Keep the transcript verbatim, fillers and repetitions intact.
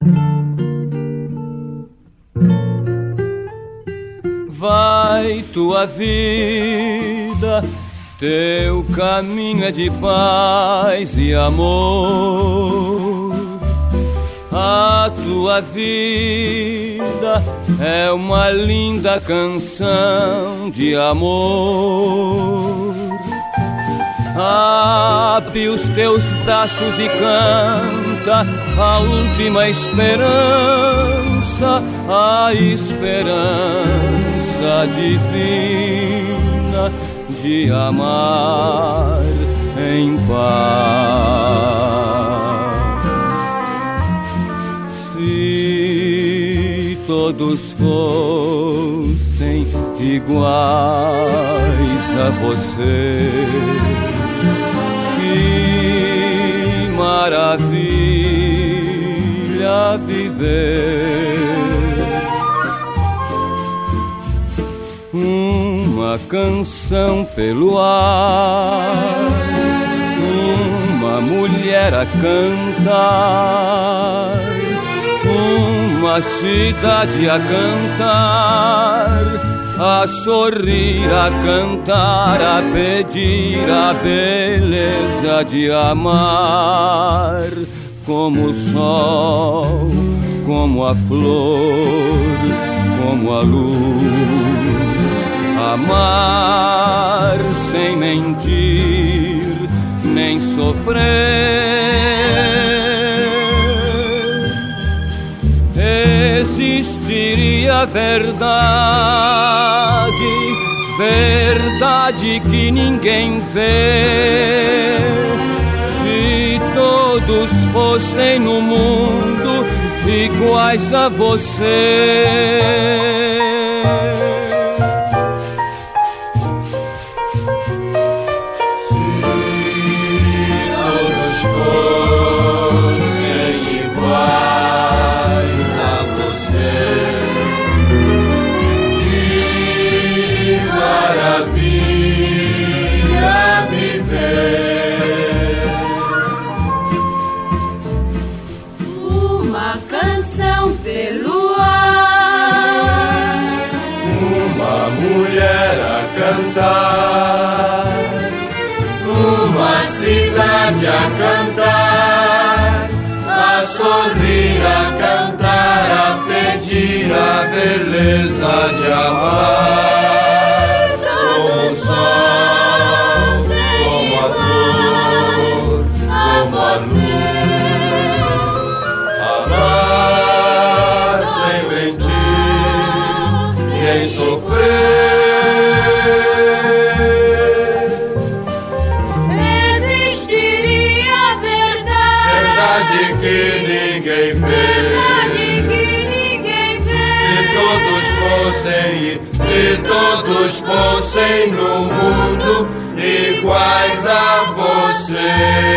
Vai tua vida, teu caminho é de paz e amor. A tua vida é uma linda canção de amor. Abre os teus braços e canta a última esperança, a esperança divina de amar em paz. Se todos fossem iguais a você, que maravilha viver. Uma canção pelo ar, uma mulher a cantar, uma cidade a cantar, a sorrir, a cantar, a pedir a beleza de amar, como o sol, como a flor, como a luz. Amar sem mentir, nem sofrer. Existiria verdade, verdade que ninguém vê. Se todos fossem no mundo iguais a você. Uma cidade a cantar, a sorrir, a cantar, a pedir a beleza de amar, como o sol, como a flor, como a luz. Amar sem mentir, nem sofrer. Que ninguém vê, verdade que ninguém vê. Se todos fossem, se todos fossem no mundo iguais a você.